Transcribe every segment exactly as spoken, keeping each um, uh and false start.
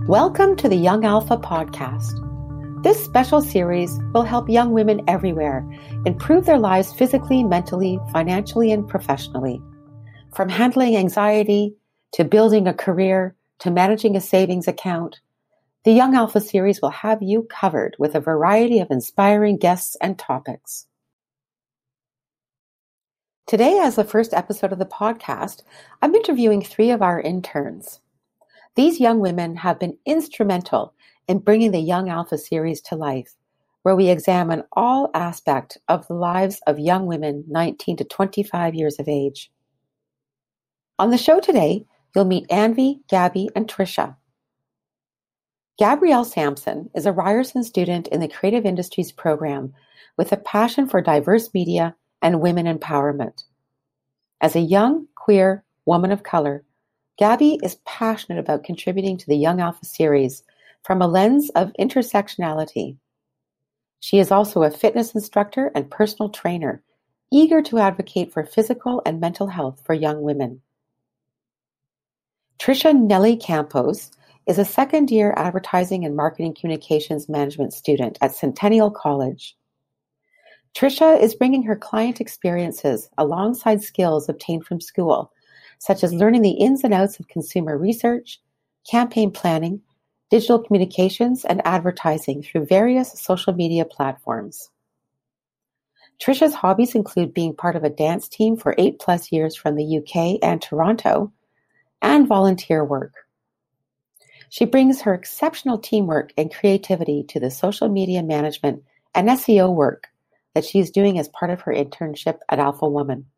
Welcome to the Young Alpha Podcast. This special series will help young women everywhere improve their lives physically, mentally, financially, and professionally. From handling anxiety to building a career to managing a savings account, the Young Alpha series will have you covered with a variety of inspiring guests and topics. Today, as the first episode of the podcast, I'm interviewing three of our interns. These young women have been instrumental in bringing the Young Alpha series to life, where we examine all aspects of the lives of young women nineteen to twenty-five years of age. On the show today, you'll meet Anvi, Gabby, and Trisha. Gabrielle Sampson is a Ryerson student in the Creative Industries program with a passion for diverse media and women empowerment. As a young, queer woman of color, Gabby is passionate about contributing to the Young Alpha series from a lens of intersectionality. She is also a fitness instructor and personal trainer, eager to advocate for physical and mental health for young women. Trisha Nelly Campos is a second-year advertising and marketing communications management student at Centennial College. Trisha is bringing her client experiences alongside skills obtained from school, such as learning the ins and outs of consumer research, campaign planning, digital communications, and advertising through various social media platforms. Trisha's hobbies include being part of a dance team for eight plus years from the U K and Toronto, and volunteer work. She brings her exceptional teamwork and creativity to the social media management and S E O work that she is doing as part of her internship at Alpha Woman.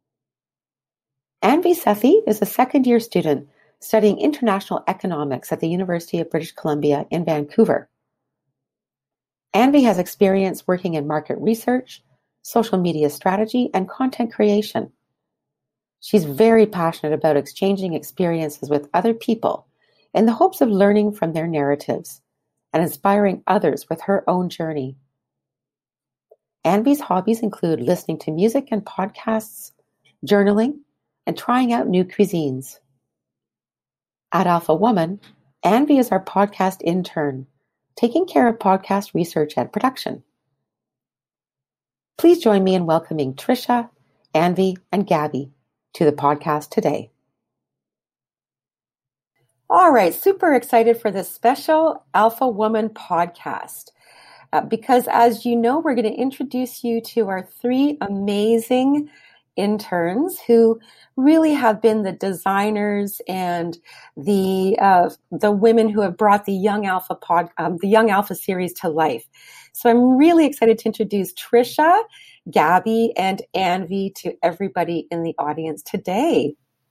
Anvi Sethi is a second-year student studying international economics at the University of British Columbia in Vancouver. Anvi has experience working in market research, social media strategy, and content creation. She's very passionate about exchanging experiences with other people in the hopes of learning from their narratives and inspiring others with her own journey. Anvi's hobbies include listening to music and podcasts, journaling, and trying out new cuisines. At Alpha Woman, Anvi is our podcast intern, taking care of podcast research and production. Please join me in welcoming Trisha, Anvi, and Gabby to the podcast today. All right, super excited for this special Alpha Woman podcast. Uh, because as you know, we're going to introduce you to our three amazing interns who really have been the designers and the uh, the women who have brought the Young Alpha pod, um, the Young Alpha series to life. So I'm really excited to introduce Trisha, Gabby, and Anvi to everybody in the audience today.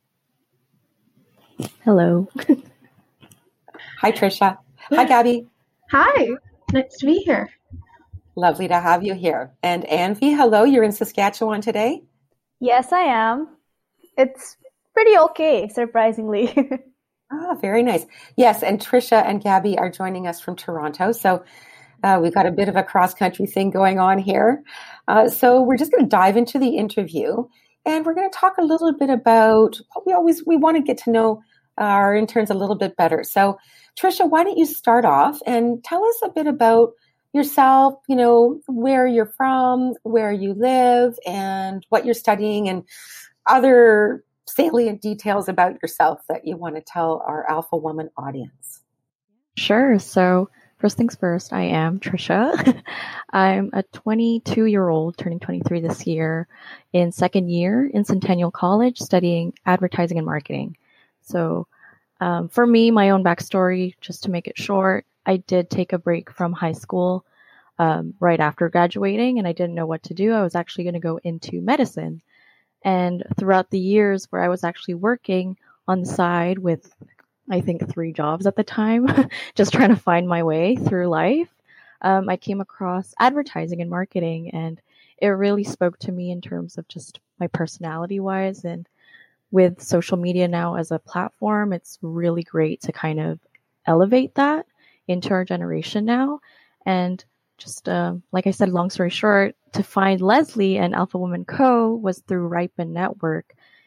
Hello. Hi, Trisha. Hi, Gabby. Hi. Nice to be here. Lovely to have you here. And Anvi, hello. You're in Saskatchewan today? Yes, I am. It's pretty okay, surprisingly. Ah, very nice. Yes, and Trisha and Gabby are joining us from Toronto. So uh, we've got a bit of a cross-country thing going on here. Uh, so we're just going to dive into the interview, and we're going to talk a little bit about what we always, we want to get to know our interns a little bit better. So Trisha, why don't you start off and tell us a bit about yourself, you know, where you're from, where you live, and what you're studying, and other salient details about yourself that you want to tell our Alpha Woman audience. Sure. So first things first, I am Trisha. I'm a twenty-two-year-old turning twenty-three this year in second year in Centennial College studying advertising and marketing. So um, for me, my own backstory, just to make it short, I did take a break from high school um, right after graduating, and I didn't know what to do. I was actually going to go into medicine. And throughout the years where I was actually working on the side with, I think, three jobs at the time, just trying to find my way through life, um, I came across advertising and marketing, and it really spoke to me in terms of just my personality-wise. And with social media now as a platform, it's really great to kind of elevate that into our generation now. And just uh, like I said, long story short, to find Leslie and Alpha Woman Co. was through Ripen Network.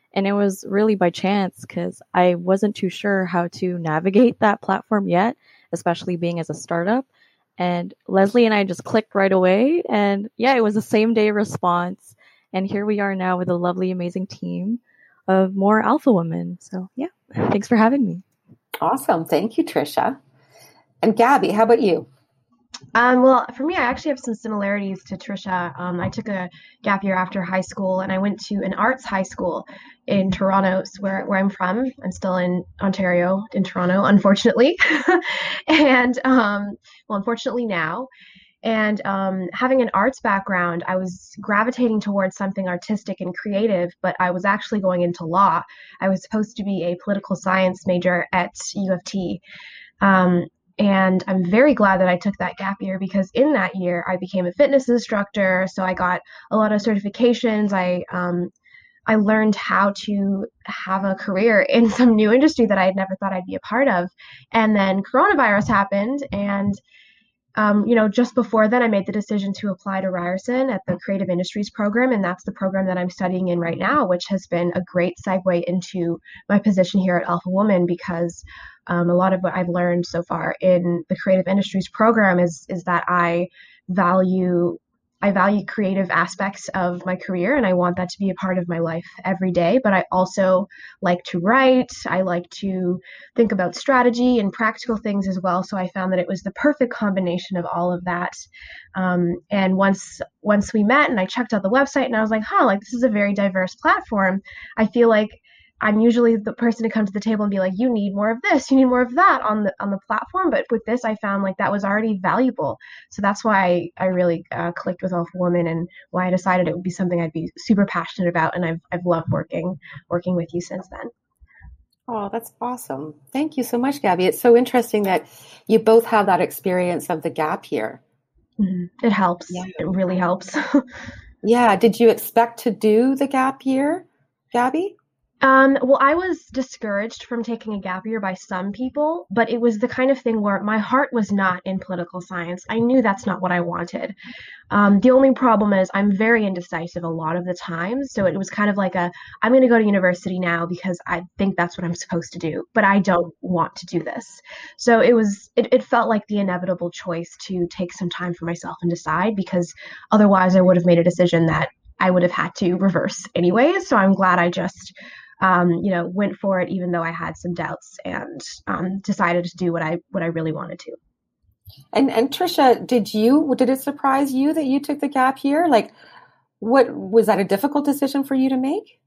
And it was really by chance because I wasn't too sure how to navigate that platform yet, especially being as a startup. And Leslie and I just clicked right away. And yeah, it was a same day response. And here we are now with a lovely, amazing team of more alpha women. So yeah, thanks for having me. Awesome. Thank you, Trisha. And Gabby, how about you? Um, well, for me, I actually have some similarities to Trisha. Um, I took a gap year after high school, and I went to an arts high school in Toronto, where where I'm from. I'm still in Ontario, in Toronto, unfortunately, and um, well, unfortunately now. And um, having an arts background, I was gravitating towards something artistic and creative, but I was actually going into law. I was supposed to be a political science major at U of T. Um, And I'm very glad that I took that gap year because in that year I became a fitness instructor. So I got a lot of certifications. I um, I learned how to have a career in some new industry that I had never thought I'd be a part of. And then coronavirus happened, and um, you know, just before then, I made the decision to apply to Ryerson at the Creative Industries program, and that's the program that I'm studying in right now, which has been a great segue into my position here at Alpha Woman because um, a lot of what I've learned so far in the Creative Industries program is is that I value I value creative aspects of my career, and I want that to be a part of my life every day. But I also like to write. I like to think about strategy and practical things as well. So I found that it was the perfect combination of all of that. Um, and once once we met and I checked out the website and I was like, huh, like this is a very diverse platform. I feel like I'm usually the person to come to the table and be like, you need more of this, you need more of that on the on the platform. But with this, I found like that was already valuable. So that's why I, I really uh, clicked with Alpha Woman and why I decided it would be something I'd be super passionate about. And I've I've loved working working with you since then. Oh, that's awesome. Thank you so much, Gabby. It's so interesting that you both have that experience of the gap year. Mm-hmm. It helps. Yeah. It really helps. Yeah. Did you expect to do the gap year, Gabby? Um, well, I was discouraged from taking a gap year by some people, but it was the kind of thing where my heart was not in political science. I knew that's not what I wanted. Um, the only problem is I'm very indecisive a lot of the time. So it was kind of like a, I'm going to go to university now because I think that's what I'm supposed to do, but I don't want to do this. So it was, it, it felt like the inevitable choice to take some time for myself and decide because otherwise I would have made a decision that I would have had to reverse anyways. So I'm glad I just Um, you know, went for it even though I had some doubts and um, decided to do what I what I really wanted to. And and Trisha, did you did it surprise you that you took the gap year? Like, what was that a difficult decision for you to make?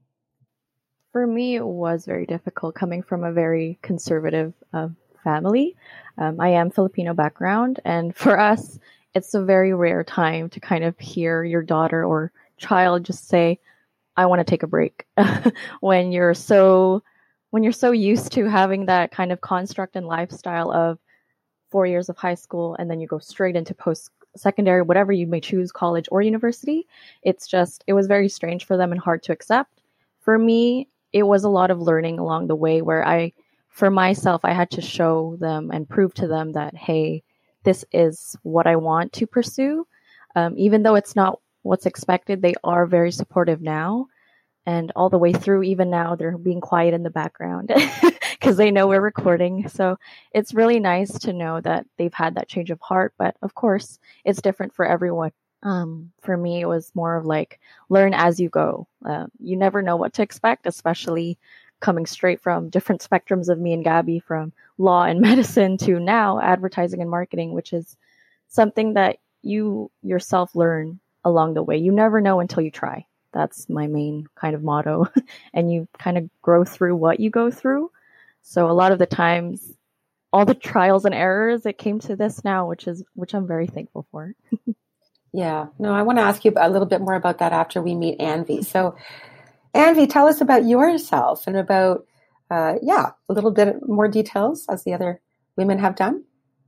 For me, it was very difficult coming from a very conservative uh, family. Um, I am Filipino background, and for us, it's a very rare time to kind of hear your daughter or child just say, I want to take a break when you're so when you're so used to having that kind of construct and lifestyle of four years of high school and then you go straight into post-secondary, whatever you may choose, college or university. It's just, it was very strange for them and hard to accept. For me, it was a lot of learning along the way where I, for myself, I had to show them and prove to them that, hey, this is what I want to pursue. Um, even though it's not what's expected, they are very supportive now. And all the way through, even now, they're being quiet in the background because they know we're recording. So it's really nice to know that they've had that change of heart. But of course, it's different for everyone. Um, for me, it was more of like learn as you go. Uh, you never know what to expect, especially coming straight from different spectrums of me and Gabby, from law and medicine to now advertising and marketing, which is something that you yourself learn along the way. You never know until you try. That's my main kind of motto. And you kind of grow through what you go through. So a lot of the times, all the trials and errors, it came to this now, which is which I'm very thankful for. Yeah. No, I want to ask you a little bit more about that after we meet Anvi. So, Anvi, tell us about yourself and about, uh, yeah, a little bit more details as the other women have done.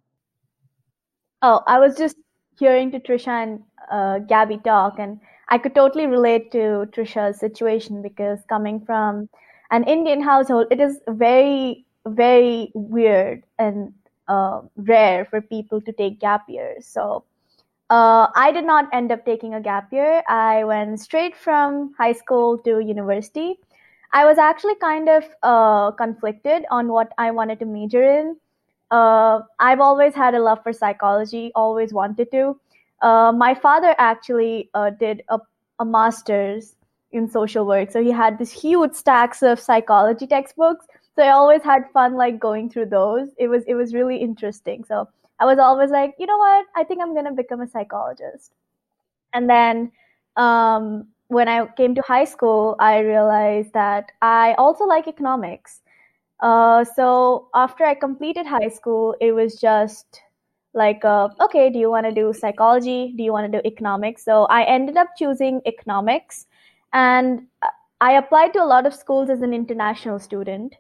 Oh, I was just hearing to Trisha and uh, Gabby talk, and I could totally relate to Trisha's situation because coming from an Indian household, it is very, very weird and uh, rare for people to take gap years. So uh, I did not end up taking a gap year. I went straight from high school to university. I was actually kind of uh, conflicted on what I wanted to major in. Uh, I've always had a love for psychology, always wanted to. Uh, my father actually uh, did a, a master's in social work, so he had this huge stacks of psychology textbooks. So I always had fun like going through those. It was it was really interesting. So I was always like, you know what? I think I'm gonna become a psychologist. And then um, when I came to high school, I realized that I also like economics. Uh, so after I completed high school, it was just like, uh, okay, do you want to do psychology? Do you want to do economics? So I ended up choosing economics, and I applied to a lot of schools as an international student.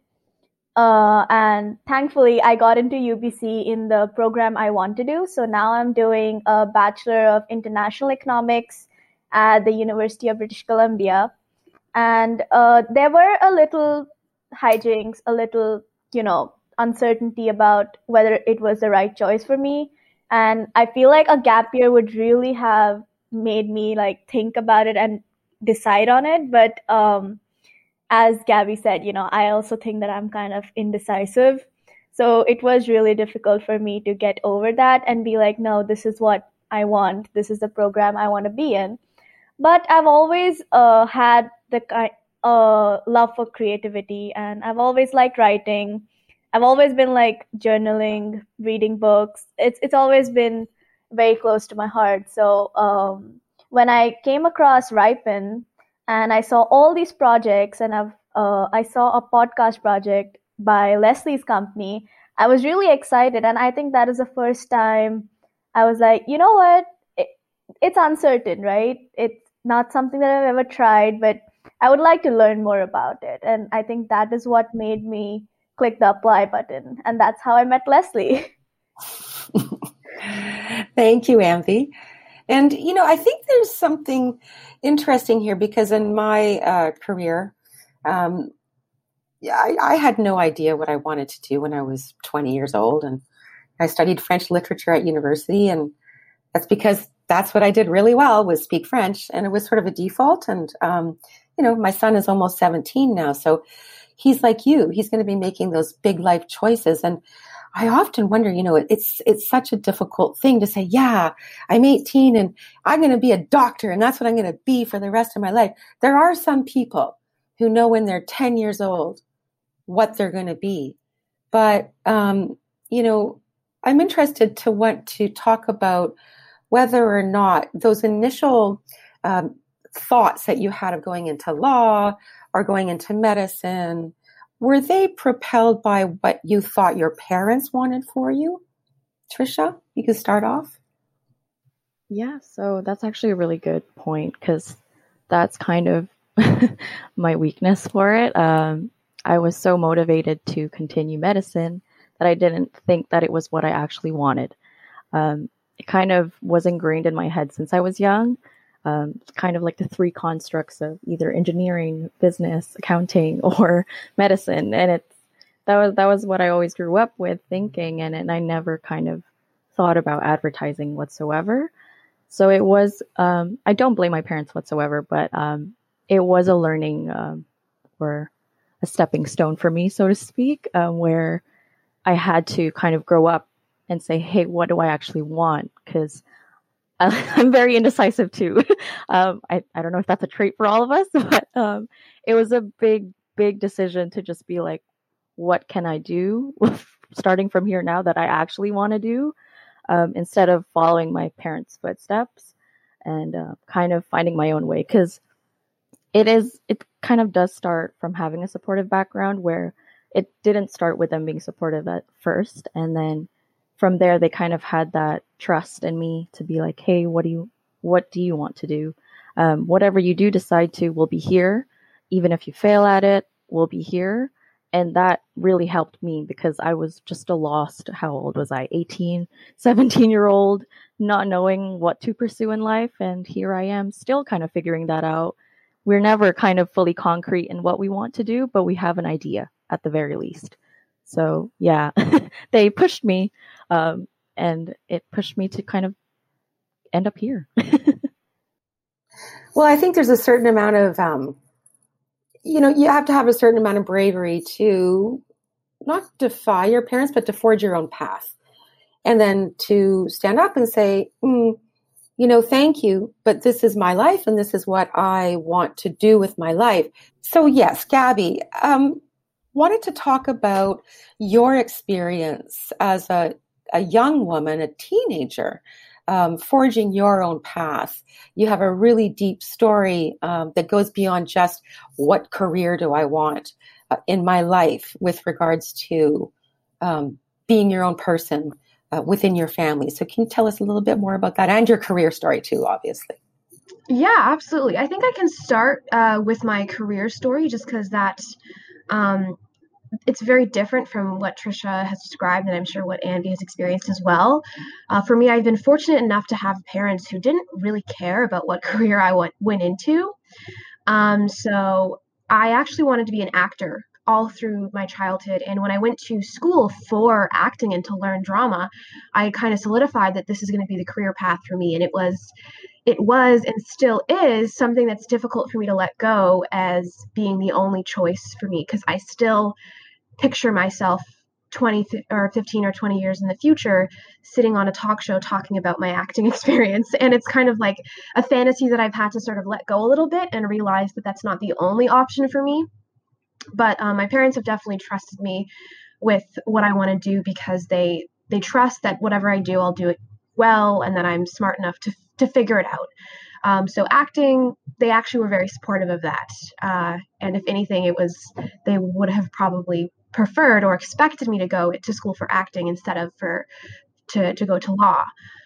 Uh, and thankfully, I got into U B C in the program I want to do. So now I'm doing a Bachelor of International Economics at the University of British Columbia. And uh, there were a little hijinks, a little, you know, uncertainty about whether it was the right choice for me. And I feel like a gap year would really have made me like think about it and decide on it. But um, as Gabby said, you know, I also think that I'm kind of indecisive. So it was really difficult for me to get over that and be like, no, this is what I want. This is the program I want to be in. But I've always uh, had the kind uh, love for creativity, and I've always liked writing. I've always been like journaling, reading books. It's it's always been very close to my heart. So um, when I came across Ripen, and I saw all these projects, and I've uh, I saw a podcast project by Leslie's company, I was really excited, and I think that is the first time I was like, you know what, it, it's uncertain, right? It's not something that I've ever tried, but I would like to learn more about it, and I think that is what made me click the apply button, and that's how I met Leslie. Thank you, Amvi. And, you know, I think there's something interesting here because in my uh, career, um, I, I had no idea what I wanted to do when I was twenty years old. And I studied French literature at university. And that's because that's what I did really well, was speak French. And it was sort of a default. And, um, you know, my son is almost seventeen now. So he's like you. He's going to be making those big life choices. And I often wonder, you know, it's it's such a difficult thing to say, yeah, I'm eighteen and I'm going to be a doctor and that's what I'm going to be for the rest of my life. There are some people who know when they're ten years old what they're going to be. But, um, you know, I'm interested to want to talk about whether or not those initial um, thoughts that you had of going into law or going into medicine, were they propelled by what you thought your parents wanted for you? Trisha, you can start off. Yeah, so that's actually a really good point because that's kind of my weakness for it. Um, I was so motivated to continue medicine that I didn't think that it was what I actually wanted. Um, it kind of was ingrained in my head since I was young. Um, kind of like the three constructs of either engineering, business, accounting, or medicine. And it's, that was, that was what I always grew up with thinking. And, and I never kind of thought about advertising whatsoever. So it was, um, I don't blame my parents whatsoever, but, um, it was a learning, um, or a stepping stone for me, so to speak, um, where I had to kind of grow up and say, hey, what do I actually want? Because I'm very indecisive too. um, I, I don't know if that's a trait for all of us, but um, it was a big, big decision to just be like, what can I do starting from here now that I actually want to do, um, instead of following my parents' footsteps and uh, kind of finding my own way. Because it is, it kind of does start from having a supportive background where it didn't start with them being supportive at first. And then from there, they kind of had that trust in me to be like, hey, what do you, what do you want to do? Um, whatever you do decide to, we'll be here. Even if you fail at it, we'll be here. And that really helped me because I was just a lost, how old was I? eighteen, seventeen year old, not knowing what to pursue in life. And here I am still kind of figuring that out. We're never kind of fully concrete in what we want to do, but we have an idea at the very least. So yeah, they pushed me, um, and it pushed me to kind of end up here. Well, I think there's a certain amount of, um, you know, you have to have a certain amount of bravery to not defy your parents, but to forge your own path. And then to stand up and say, mm, you know, thank you, but this is my life and this is what I want to do with my life. So yes, Gabby, um, wanted to talk about your experience as a, a young woman, a teenager, um, forging your own path. You have a really deep story um, that goes beyond just what career do I want uh, in my life with regards to um, being your own person uh, within your family. So can you tell us a little bit more about that and your career story too, obviously? Yeah, absolutely. I think I can start uh, with my career story just because that um, it's very different from what Trisha has described, and I'm sure what Andy has experienced as well. Uh, for me, I've been fortunate enough to have parents who didn't really care about what career I went, went into. Um, so I actually wanted to be an actor all through my childhood. And when I went to school for acting and to learn drama, I kind of solidified that this is going to be the career path for me. And it was it was and still is something that's difficult for me to let go as being the only choice for me, because I still picture myself twenty or fifteen or twenty years in the future sitting on a talk show talking about my acting experience. And it's kind of like a fantasy that I've had to sort of let go a little bit and realize that that's not the only option for me. But um, my parents have definitely trusted me with what I want to do, because they they trust that whatever I do, I'll do it well, and that I'm smart enough to to figure it out. Um, so acting, they actually were very supportive of that. Uh, and if anything, it was, they would have probably preferred or expected me to go to school for acting instead of for to, to go to law.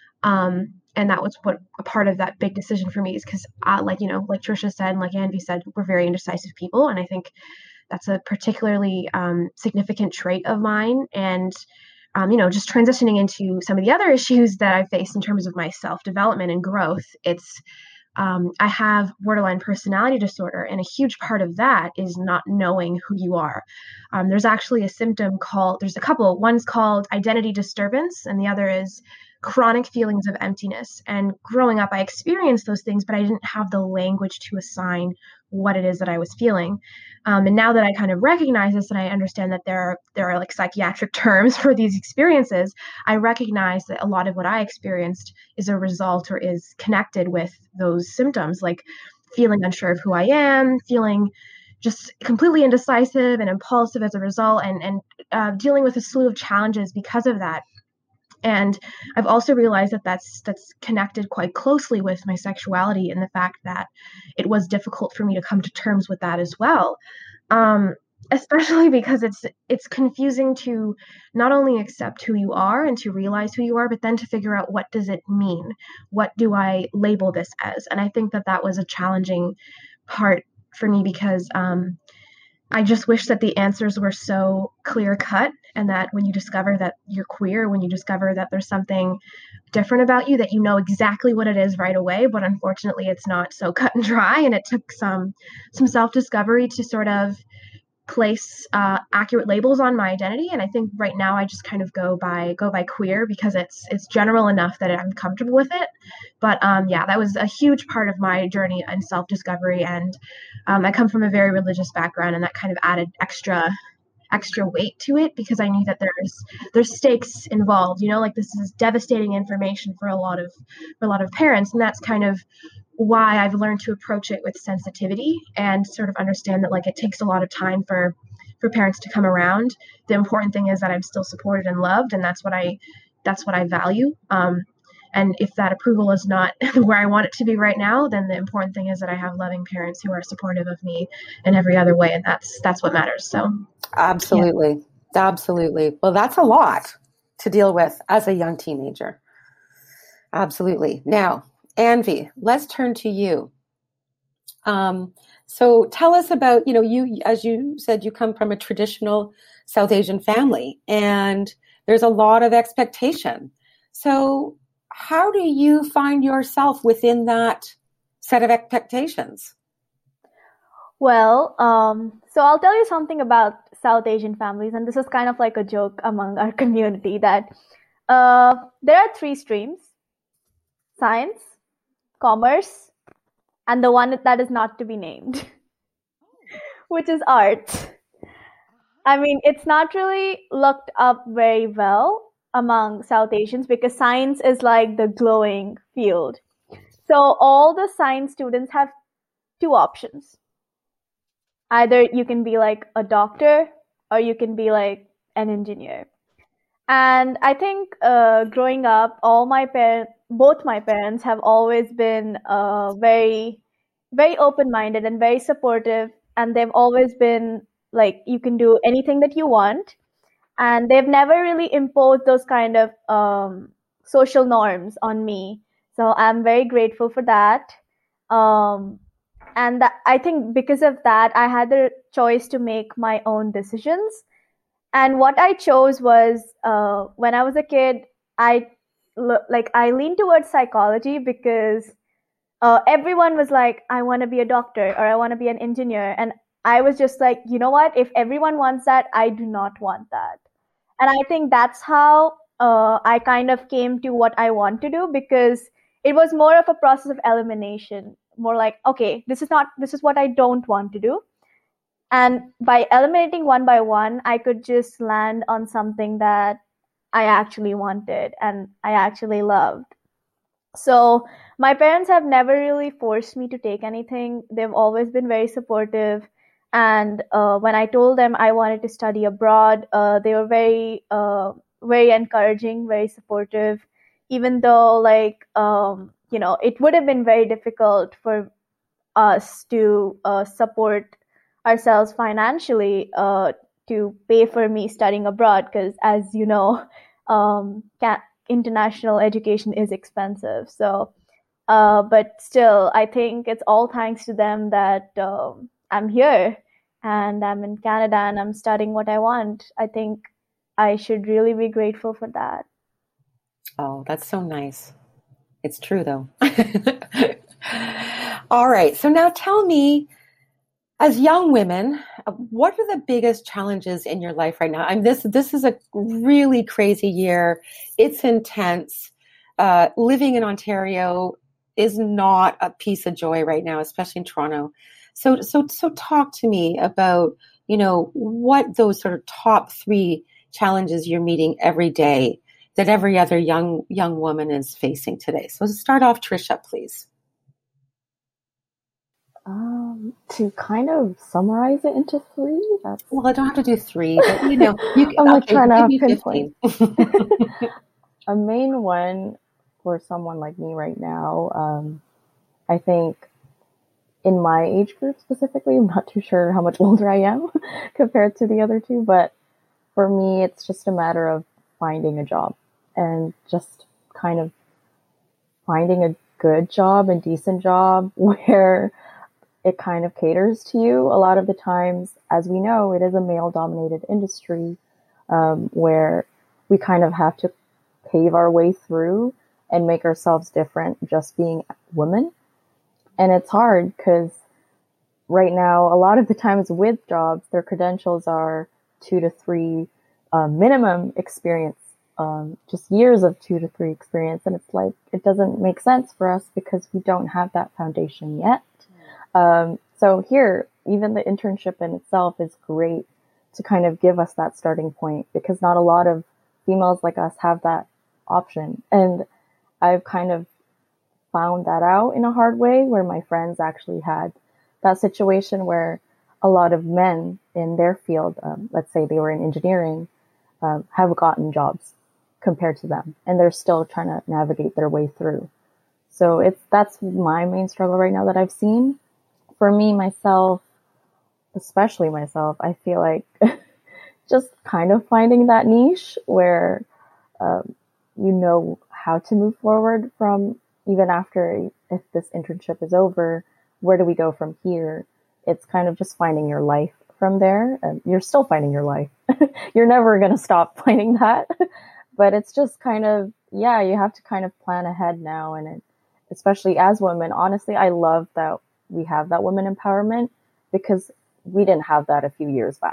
Um, and that was what a part of that big decision for me is because, uh, like, you know, like Trisha said, and like Andy said, we're very indecisive people. And I think that's a particularly um, significant trait of mine. And Um, you know, just transitioning into some of the other issues that I face in terms of my self-development and growth, it's um, I have borderline personality disorder, and a huge part of that is not knowing who you are. Um, there's actually a symptom called, there's a couple, one's called identity disturbance, and the other is chronic feelings of emptiness. And growing up, I experienced those things, but I didn't have the language to assign what it is that I was feeling. Um, and now that I kind of recognize this and I understand that there are, there are like psychiatric terms for these experiences, I recognize that a lot of what I experienced is a result or is connected with those symptoms, like feeling unsure of who I am, feeling just completely indecisive and impulsive as a result, and, and uh, dealing with a slew of challenges because of that. And I've also realized that that's that's connected quite closely with my sexuality and the fact that it was difficult for me to come to terms with that as well. Um, especially because it's it's confusing to not only accept who you are and to realize who you are, but then to figure out what does it mean? What do I label this as? And I think that that was a challenging part for me because um, I just wish that the answers were so clear cut, and that when you discover that you're queer, when you discover that there's something different about you, that you know exactly what it is right away. But unfortunately, it's not so cut and dry. And it took some some self-discovery to sort of place uh, accurate labels on my identity. And I think right now I just kind of go by go by queer because it's it's general enough that I'm comfortable with it. But um, yeah, that was a huge part of my journey in self-discovery. And um, I come from a very religious background, and that kind of added extra extra weight to it because I knew that there's there's stakes involved. You know, like this is devastating information for a lot of for a lot of parents, and that's kind of why I've learned to approach it with sensitivity and sort of understand that like it takes a lot of time for for parents to come around. The important thing is that I'm still supported and loved, and that's what I that's what I value. Um, and if that approval is not where I want it to be right now, then the important thing is that I have loving parents who are supportive of me in every other way, and that's that's what matters. So, absolutely, yeah. Absolutely. Well, that's a lot to deal with as a young teenager. Absolutely. Now, Anvi, let's turn to you. Um, so tell us about, you know, you, as you said, you come from a traditional South Asian family, and there's a lot of expectation. So how do you find yourself within that set of expectations? Well, um, so I'll tell you something about South Asian families, and this is kind of like a joke among our community that uh, there are three streams: science, commerce, and the one that is not to be named. which is art. I mean, it's not really looked up very well among South Asians because science is like the glowing field. So all the science students have two options. Either you can be like a doctor or you can be like an engineer. And I think uh, growing up, all my parents, both my parents have always been uh, very, very open-minded and very supportive. And they've always been like, you can do anything that you want. And they've never really imposed those kind of um, social norms on me. So I'm very grateful for that. Um, and that, I think because of that, I had the choice to make my own decisions. And what I chose was uh, when I was a kid, I like I leaned towards psychology because uh, everyone was like, I want to be a doctor or I want to be an engineer. And I was just like, you know what? If everyone wants that, I do not want that. And I think that's how uh, I kind of came to what I want to do, because it was more of a process of elimination, more like, okay, this is not, this is what I don't want to do. And by eliminating one by one, I could just land on something that I actually wanted and I actually loved. So my parents have never really forced me to take anything. They've always been very supportive. And uh, when I told them I wanted to study abroad, uh, they were very, uh, very encouraging, very supportive, even though, like, um, you know, it would have been very difficult for us to uh, support ourselves financially uh, to pay for me studying abroad, because as you know, um, ca- international education is expensive. So, uh, but still, I think it's all thanks to them that um, I'm here and I'm in Canada and I'm studying what I want. I think I should really be grateful for that. Oh, that's so nice. It's true, though. All right. So now tell me, as young women, what are the biggest challenges in your life right now? I mean, this this is a really crazy year. It's intense. Uh, living in Ontario is not a piece of joy right now, especially in Toronto. So, so, so, talk to me about, you know, what those sort of top three challenges you're meeting every day that every other young young woman is facing today. So, start off, Trisha, please. Um, to kind of summarize it into three, that's... Well, I don't have to do three, but you know, you can, I'm like okay, trying give to me pinpoint. A main one for someone like me right now, um, I think in my age group specifically, I'm not too sure how much older I am compared to the other two, but for me, it's just a matter of finding a job and just kind of finding a good job and decent job where it kind of caters to you. A lot of the times, as we know, it is a male-dominated industry um, where we kind of have to pave our way through and make ourselves different just being women. And it's hard because right now, a lot of the times with jobs, their credentials are two to three uh, minimum experience, um, just years of two to three experience. And it's like, it doesn't make sense for us because we don't have that foundation yet. Um, so here, even the internship in itself is great to kind of give us that starting point, because not a lot of females like us have that option. And I've kind of found that out in a hard way, where my friends actually had that situation where a lot of men in their field, um, let's say they were in engineering, um, have gotten jobs compared to them, and they're still trying to navigate their way through. So it's, that's my main struggle right now that I've seen. For me, myself, especially myself, I feel like just kind of finding that niche where um, you know how to move forward from, even after, if this internship is over, where do we go from here? It's kind of just finding your life from there. And you're still finding your life. You're never going to stop finding that. But it's just kind of, yeah, you have to kind of plan ahead now. And it, especially as women, honestly, I love that we have that women empowerment, because we didn't have that a few years back.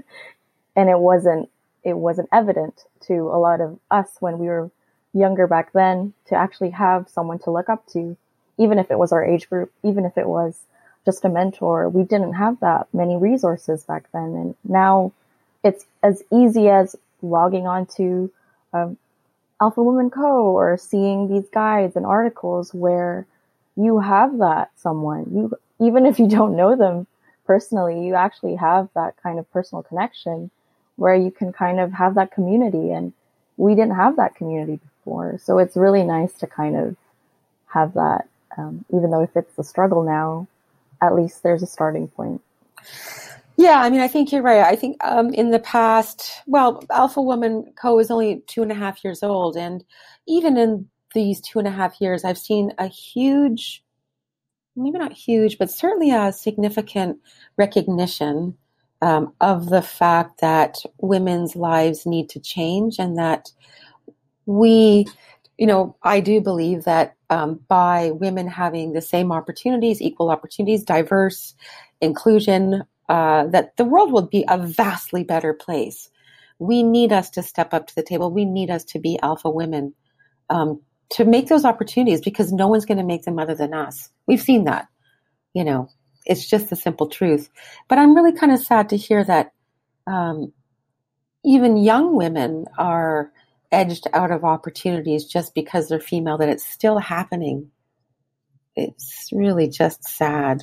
And it wasn't, it wasn't evident to a lot of us when we were younger back then, to actually have someone to look up to, even if it was our age group, even if it was just a mentor. We didn't have that many resources back then. And now it's as easy as logging on to um, Alpha Woman Co. or seeing these guides and articles where you have that someone. You, even if you don't know them personally, you actually have that kind of personal connection where you can kind of have that community. And we didn't have that community before. So it's really nice to kind of have that, um, even though if it's a struggle now, at least there's a starting point. Yeah, I mean, I think you're right. I think um, in the past, well, Alpha Woman Co. is only two and a half years old. And even in these two and a half years, I've seen a huge, maybe not huge, but certainly a significant recognition um, of the fact that women's lives need to change, and that we, you know, I do believe that um, by women having the same opportunities, equal opportunities, diverse inclusion, uh, that the world will be a vastly better place. We need us to step up to the table. We need us to be alpha women um, to make those opportunities, because no one's going to make them other than us. We've seen that, you know, it's just the simple truth. But I'm really kind of sad to hear that um, even young women are edged out of opportunities just because they're female, that it's still happening. It's really just sad.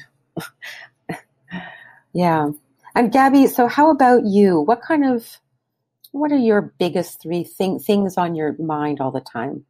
Yeah. And Gabby, so how about you? What kind of, what are your biggest three thing, things on your mind all the time?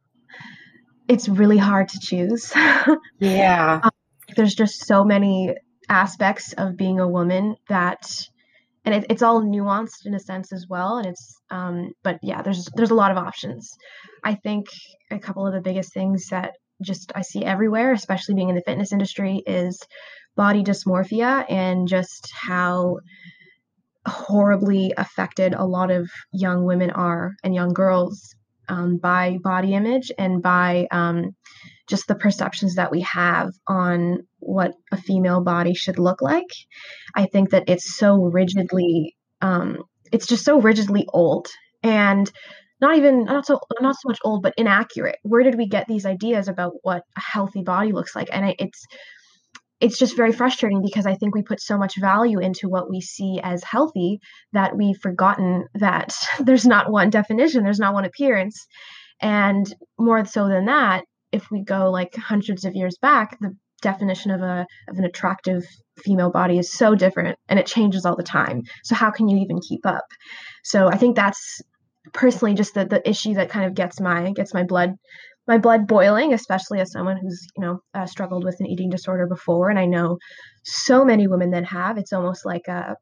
It's really hard to choose. Yeah. um, there's just so many aspects of being a woman that, and it, it's all nuanced in a sense as well. And it's, um, but yeah, there's, there's a lot of options. I think a couple of the biggest things that just I see everywhere, especially being in the fitness industry, is body dysmorphia, and just how horribly affected a lot of young women are, and young girls, um, by body image, and by um, just the perceptions that we have on what a female body should look like. I think that it's so rigidly, um, it's just so rigidly old, and not even, not so, not so much old, but inaccurate. Where did we get these ideas about what a healthy body looks like? And it's, it's just very frustrating, because I think we put so much value into what we see as healthy that we've forgotten that there's not one definition, there's not one appearance. And more so than that, if we go like hundreds of years back, the definition of a of an attractive female body is so different, and it changes all the time. So how can you even keep up? So I think that's personally just the, the issue that kind of gets my gets my blood my blood boiling, especially as someone who's, you know, uh, struggled with an eating disorder before. And I know so many women that have. It's almost like a,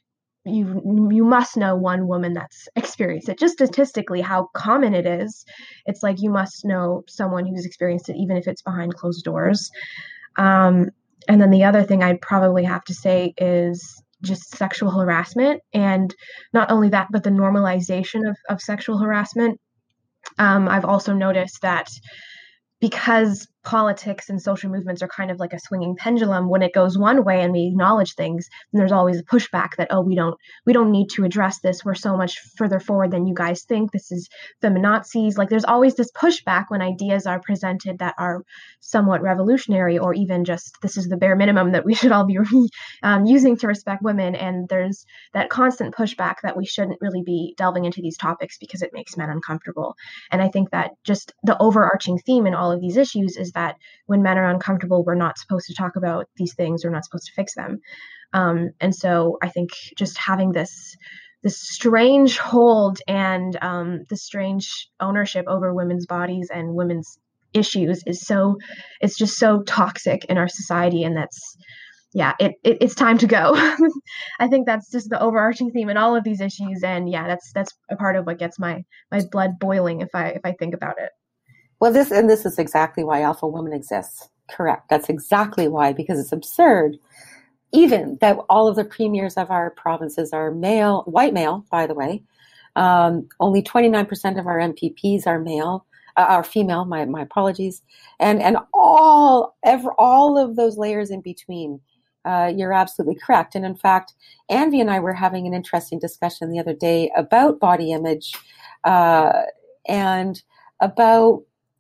you you must know one woman that's experienced it. Just statistically, how common it is. It's like you must know someone who's experienced it, even if it's behind closed doors. Um, and then the other thing I'd probably have to say is just sexual harassment. And not only that, but the normalization of, of sexual harassment. Um, I've also noticed that because politics and social movements are kind of like a swinging pendulum, when it goes one way and we acknowledge things, then there's always a pushback that, oh, we don't we don't need to address this. We're so much further forward than you guys think. This is feminazis. Like, there's always this pushback when ideas are presented that are somewhat revolutionary, or even just this is the bare minimum that we should all be um, using to respect women. And there's that constant pushback that we shouldn't really be delving into these topics because it makes men uncomfortable. And I think that just the overarching theme in all of these issues is that when men are uncomfortable, we're not supposed to talk about these things. We're not supposed to fix them. Um, and so I think just having this this strange hold and um, this strange ownership over women's bodies and women's issues is so, it's just so toxic in our society. And that's, yeah, it, it it's time to go. I think that's just the overarching theme in all of these issues. And yeah, that's that's a part of what gets my my blood boiling if I if I think about it. Well, this, and this is exactly why Alpha Woman exists. Correct. That's exactly why, because it's absurd. Even that all of the premiers of our provinces are male, white male, by the way. Um, only twenty-nine percent of our M P Ps are male, uh, are female. My my apologies. And and all ever all of those layers in between. Uh, you're absolutely correct. And in fact, Anvi and I were having an interesting discussion the other day about body image uh, and about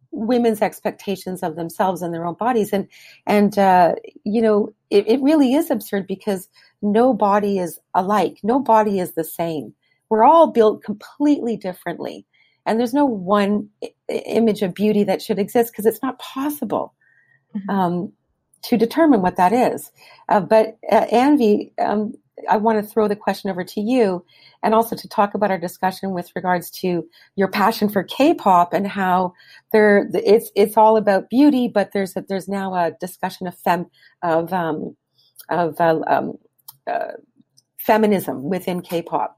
women's expectations of themselves and their own bodies. And, and uh, you know, it, it really is absurd because no body is alike. No body is the same. We're all built completely differently. And there's no one I- image of beauty that should exist because it's not possible mm-hmm. um, to determine what that is. Uh, but uh, Anvi, um, I want to throw the question over to you and also to talk about our discussion with regards to your passion for K-pop and how there it's it's all about beauty, but there's a, there's now a discussion of fem of um, of uh, um, uh, feminism within K-pop.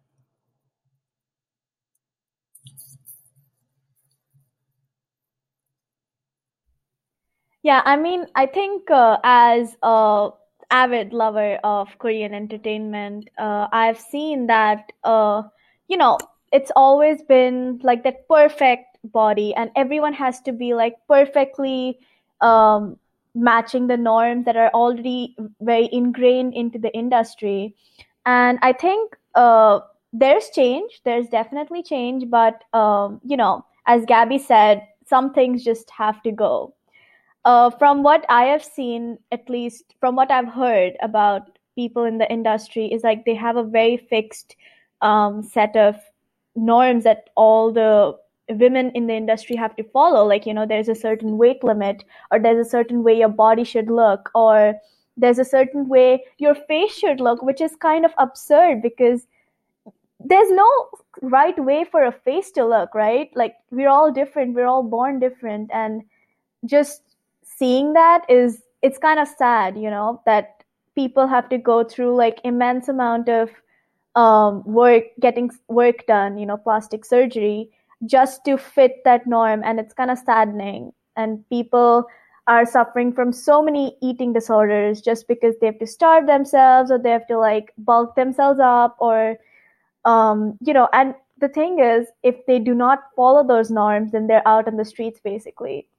Yeah, I mean, I think uh, as a avid lover of Korean entertainment, uh, I've seen that, uh, you know, it's always been like that perfect body, and everyone has to be like perfectly um, matching the norms that are already very ingrained into the industry. And I think uh, there's change, there's definitely change, but, um, you know, as Gabby said, some things just have to go. Uh, from what I have seen, at least from what I've heard about people in the industry, is like they have a very fixed um, set of norms that all the women in the industry have to follow. Like, you know, there's a certain weight limit, or there's a certain way your body should look, or there's a certain way your face should look, which is kind of absurd because there's no right way for a face to look, right? Like, we're all different, we're all born different, and just seeing that is, it's kind of sad, you know, that people have to go through like immense amount of um, work, getting work done, you know, plastic surgery, just to fit that norm. And it's kind of saddening. And people are suffering from so many eating disorders just because they have to starve themselves, or they have to like bulk themselves up, or, um, you know, and the thing is, if they do not follow those norms, then they're out on the streets basically.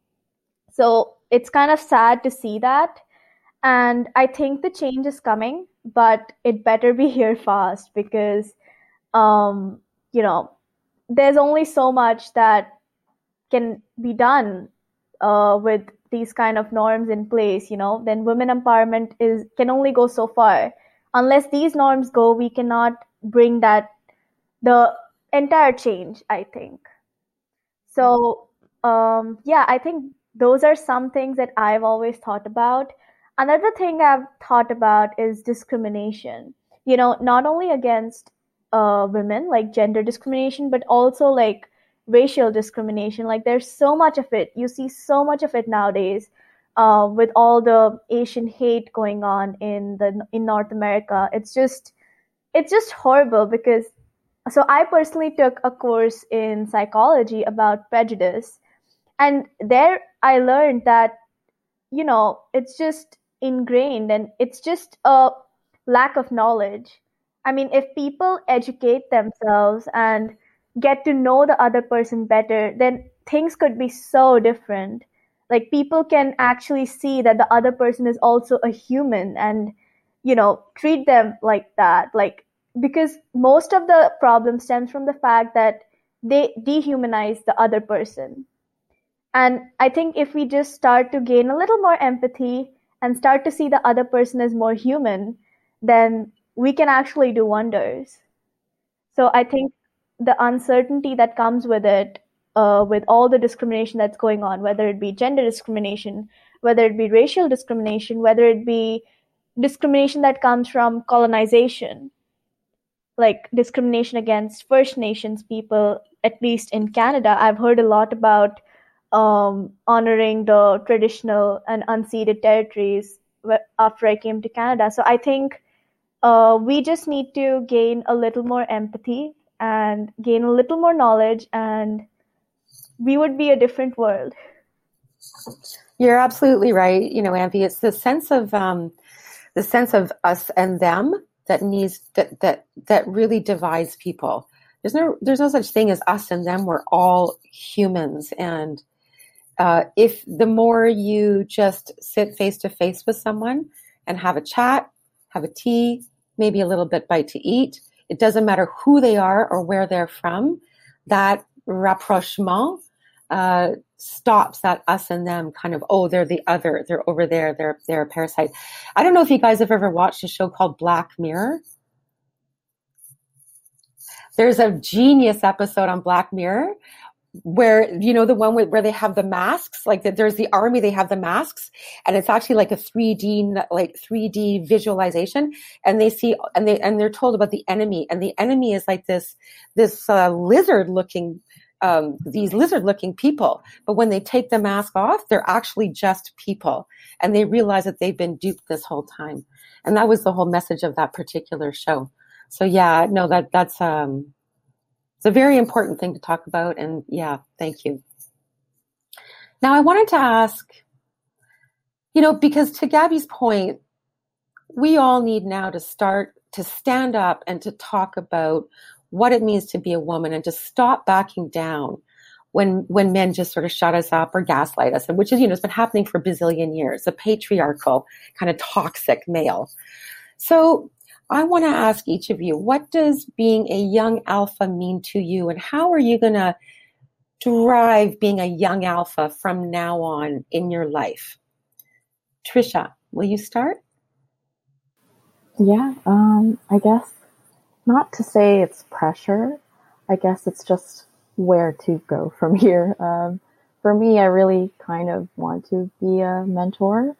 So it's kind of sad to see that. And I think the change is coming, but it better be here fast because, um, you know, there's only so much that can be done uh, with these kind of norms in place, you know, then women empowerment is can only go so far. Unless these norms go, we cannot bring that, the entire change, I think. So, um, yeah, I think those are some things that I've always thought about. Another thing I've thought about is discrimination, you know, not only against uh, women, like gender discrimination, but also like racial discrimination. Like, there's so much of it. You see so much of it nowadays uh, with all the Asian hate going on in the in North America. It's just, it's just horrible because, so I personally took a course in psychology about prejudice. And there I learned that, you know, it's just ingrained and it's just a lack of knowledge. I mean, if people educate themselves and get to know the other person better, then things could be so different. Like, people can actually see that the other person is also a human and, you know, treat them like that. Like, because most of the problem stems from the fact that they dehumanize the other person. And I think if we just start to gain a little more empathy and start to see the other person as more human, then we can actually do wonders. So I think the uncertainty that comes with it, uh, with all the discrimination that's going on, whether it be gender discrimination, whether it be racial discrimination, whether it be discrimination that comes from colonization, like discrimination against First Nations people, at least in Canada, I've heard a lot about um, honoring the traditional and unceded territories after I came to Canada. So I think uh, we just need to gain a little more empathy and gain a little more knowledge, and we would be a different world. You're absolutely right. You know, Anvi, it's the sense of um, the sense of us and them that needs that that that really divides people. There's no there's no such thing as us and them. We're all humans, and uh, if the more you just sit face to face with someone and have a chat, have a tea, maybe a little bit bite to eat, it doesn't matter who they are or where they're from. That rapprochement uh, stops that us and them kind of, oh, they're the other, they're over there, they're they're a parasite. I don't know if you guys have ever watched a show called Black Mirror. There's a genius episode on Black Mirror where, you know, the one with, where they have the masks, like the, there's the army, they have the masks, and it's actually like a three D, like three D visualization, and they see, and they, and they're told about the enemy, and the enemy is like this, this uh, lizard looking, um, these lizard looking people, but when they take the mask off, they're actually just people, and they realize that they've been duped this whole time. And that was the whole message of that particular show. So yeah, no, that, that's, um, it's a very important thing to talk about. And yeah, thank you. Now I wanted to ask, you know, because to Gabby's point, we all need now to start to stand up and to talk about what it means to be a woman and to stop backing down when, when men just sort of shut us up or gaslight us, and which is, you know, it's been happening for a bazillion years, a patriarchal kind of toxic male. So I want to ask each of you, what does being a young alpha mean to you, and how are you going to drive being a young alpha from now on in your life? Trisha, will you start? Yeah, um, I guess not to say it's pressure. I guess it's just where to go from here. Um, for me, I really kind of want to be a mentor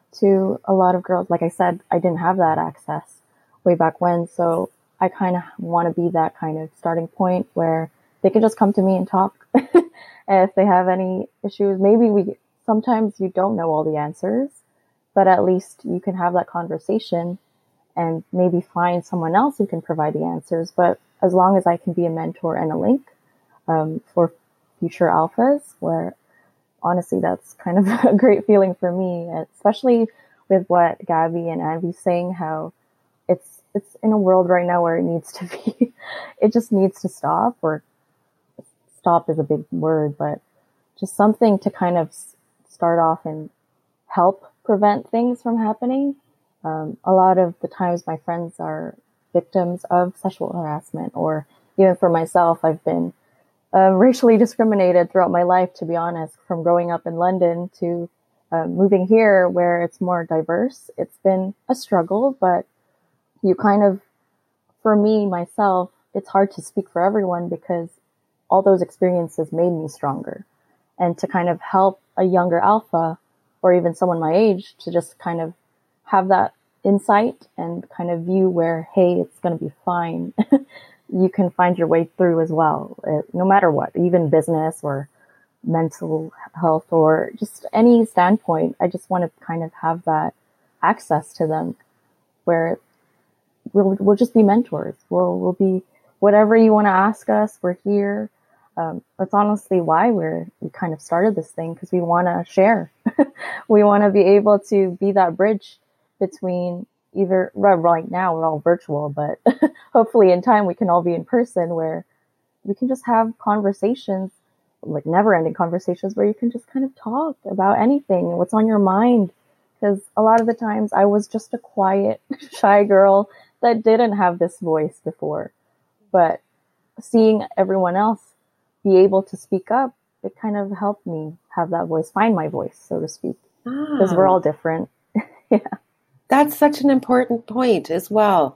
to a lot of girls. Like I said, I didn't have that access way back when. So I kind of want to be that kind of starting point where they can just come to me and talk. And if they have any issues, maybe we, sometimes you don't know all the answers, but at least you can have that conversation and maybe find someone else who can provide the answers. But as long as I can be a mentor and a link, um, for future alphas, where honestly, that's kind of a great feeling for me, especially with what Gabby and Anvy's saying, how It's it's in a world right now where it needs to be, it just needs to stop, or stop is a big word, but just something to kind of start off and help prevent things from happening. Um, a lot of the times my friends are victims of sexual harassment, or even for myself, I've been uh, racially discriminated throughout my life, to be honest, from growing up in London to uh, moving here where it's more diverse. It's been a struggle, but you kind of, for me, myself, it's hard to speak for everyone because all those experiences made me stronger. And to kind of help a younger alpha, or even someone my age, to just kind of have that insight and kind of view where, hey, it's going to be fine. You can find your way through as well, no matter what, even business or mental health or just any standpoint. I just want to kind of have that access to them where We'll we'll just be mentors. We'll we'll be whatever you want to ask us. We're here. Um, that's honestly why we're we kind of started this thing, because we want to share. We want to be able to be that bridge between either right now we're all virtual, but hopefully in time we can all be in person, where we can just have conversations, like never-ending conversations, where you can just kind of talk about anything, what's on your mind. Because a lot of the times I was just a quiet, shy girl that didn't have this voice before. But seeing everyone else be able to speak up, it kind of helped me have that voice, find my voice, so to speak. Because ah, we're all different. Yeah. That's such an important point as well.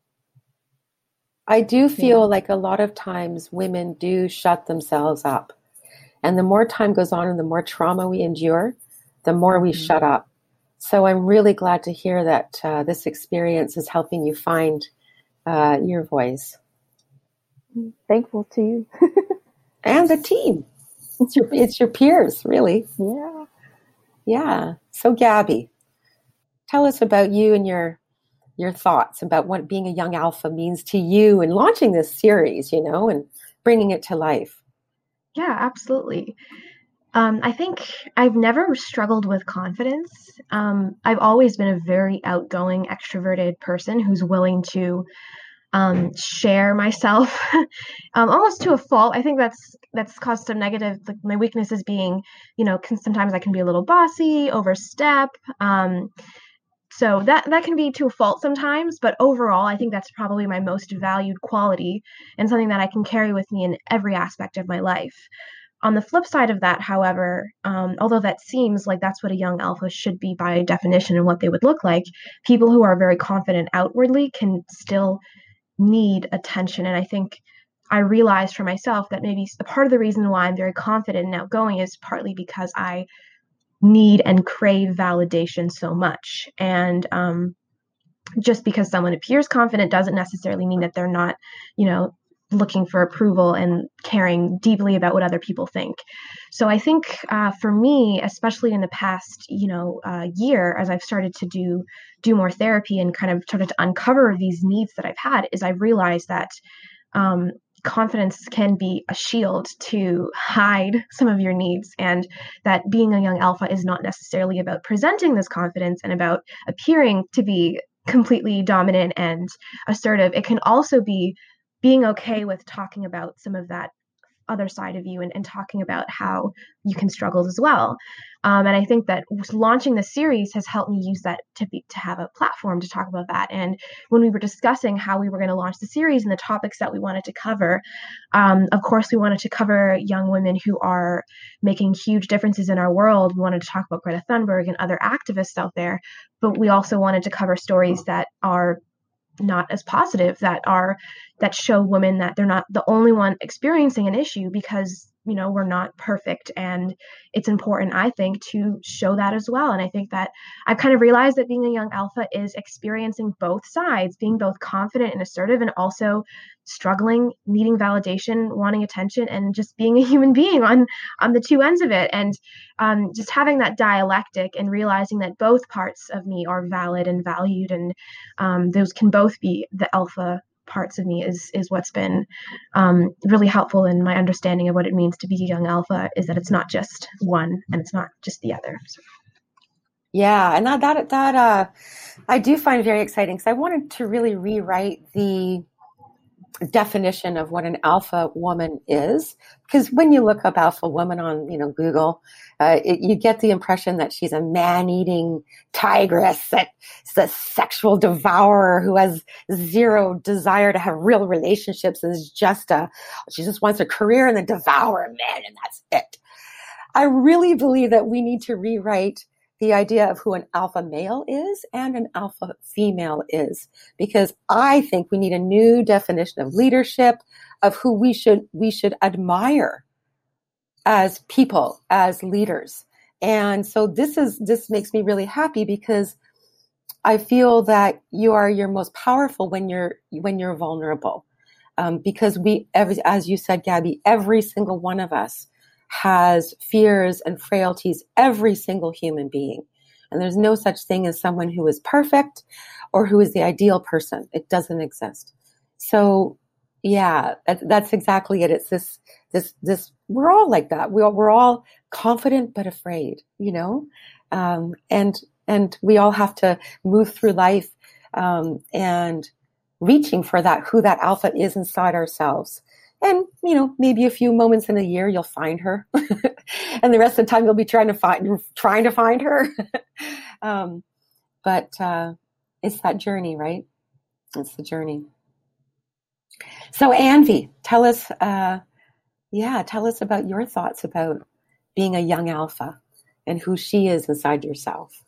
I do feel yeah. like a lot of times women do shut themselves up. And the more time goes on and the more trauma we endure, the more we mm-hmm. shut up. So I'm really glad to hear that uh, this experience is helping you find uh, your voice. Thankful to you. And the team. It's your, it's your peers, really. Yeah. Yeah. So Gabby, tell us about you and your your thoughts about what being a young alpha means to you and launching this series, you know, and bringing it to life. Yeah, absolutely. Um, I think I've never struggled with confidence. Um, I've always been a very outgoing, extroverted person who's willing to um, share myself um, almost to a fault. I think that's that's caused some negative, like my weaknesses being, you know, can, sometimes I can be a little bossy, overstep. Um, so that, that can be to a fault sometimes, but overall, I think that's probably my most valued quality and something that I can carry with me in every aspect of my life. On the flip side of that, however, um, although that seems like that's what a young alpha should be by definition and what they would look like, people who are very confident outwardly can still need attention. And I think I realized for myself that maybe a part of the reason why I'm very confident and outgoing is partly because I need and crave validation so much. And um, just because someone appears confident doesn't necessarily mean that they're not, you know, looking for approval and caring deeply about what other people think. So I think uh, for me, especially in the past, you know, uh, year, as I've started to do do more therapy and kind of started to uncover these needs that I've had, is I've realized that um, confidence can be a shield to hide some of your needs, and that being a young alpha is not necessarily about presenting this confidence and about appearing to be completely dominant and assertive. It can also be being okay with talking about some of that other side of you and, and talking about how you can struggle as well. Um, and I think that launching the series has helped me use that to be, to have a platform to talk about that. And when we were discussing how we were going to launch the series and the topics that we wanted to cover, um, of course, we wanted to cover young women who are making huge differences in our world. We wanted to talk about Greta Thunberg and other activists out there, but we also wanted to cover stories that are not as positive, that are that show women that they're not the only one experiencing an issue, because you know we're not perfect, and it's important, I think, to show that as well. And I think that I've kind of realized that being a young alpha is experiencing both sides, being both confident and assertive, and also struggling, needing validation, wanting attention, and just being a human being on on the two ends of it. And um, just having that dialectic and realizing that both parts of me are valid and valued, and um, those can both be the alpha parts of me is is what's been um, really helpful in my understanding of what it means to be a young alpha, is that it's not just one and it's not just the other. So. Yeah, and that that that uh, I do find very exciting, because I wanted to really rewrite the definition of what an alpha woman is, because when you look up alpha woman on you know Google, uh, it, you get the impression that she's a man-eating tigress, that's a sexual devourer who has zero desire to have real relationships, and is just a she just wants a career and then devour men, and that's it. I really believe that we need to rewrite the idea of who an alpha male is and an alpha female is, because I think we need a new definition of leadership, of who we should we should admire as people, as leaders. And so this is this makes me really happy, because I feel that you are your most powerful when you're when you're vulnerable, um, because we, every, as you said, Gabby, every single one of us has fears and frailties, every single human being. And there's no such thing as someone who is perfect or who is the ideal person. It doesn't exist. So yeah, that, that's exactly it. It's this, this, this, we're all like that. We're, we're all confident, but afraid, you know? Um, and, and we all have to move through life, um, and reaching for that, who that alpha is inside ourselves. And, you know, maybe a few moments in a year, you'll find her. And the rest of the time, you'll be trying to find, trying to find her. um, but uh, it's that journey, right? It's the journey. So, Anvi, tell us, uh, yeah, tell us about your thoughts about being a young alpha and who she is inside yourself.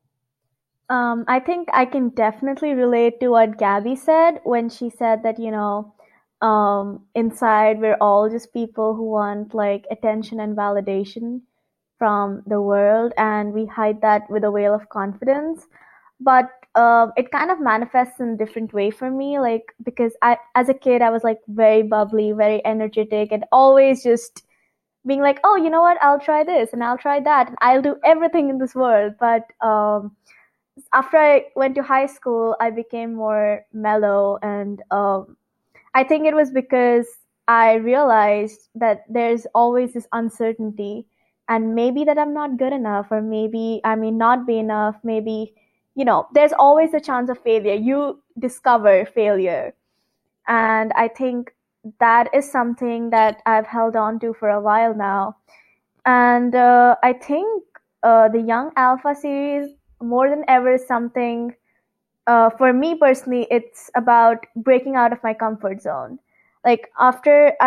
Um, I think I can definitely relate to what Gabby said when she said that, you know, um, inside we're all just people who want like attention and validation from the world, and we hide that with a veil of confidence. But uh, it kind of manifests in a different way for me, like because I, as a kid, I was like very bubbly, very energetic, and always just being like, oh, you know what, I'll try this and I'll try that and I'll do everything in this world. But um, after I went to high school, I became more mellow, and um, I think it was because I realized that there's always this uncertainty, and maybe that I'm not good enough, or maybe I may not be enough. Maybe, you know, there's always a chance of failure. You discover failure. And I think that is something that I've held on to for a while now. And uh, I think uh, the Young Alpha series, more than ever, is something, uh, for me personally, it's about breaking out of my comfort zone. Like after I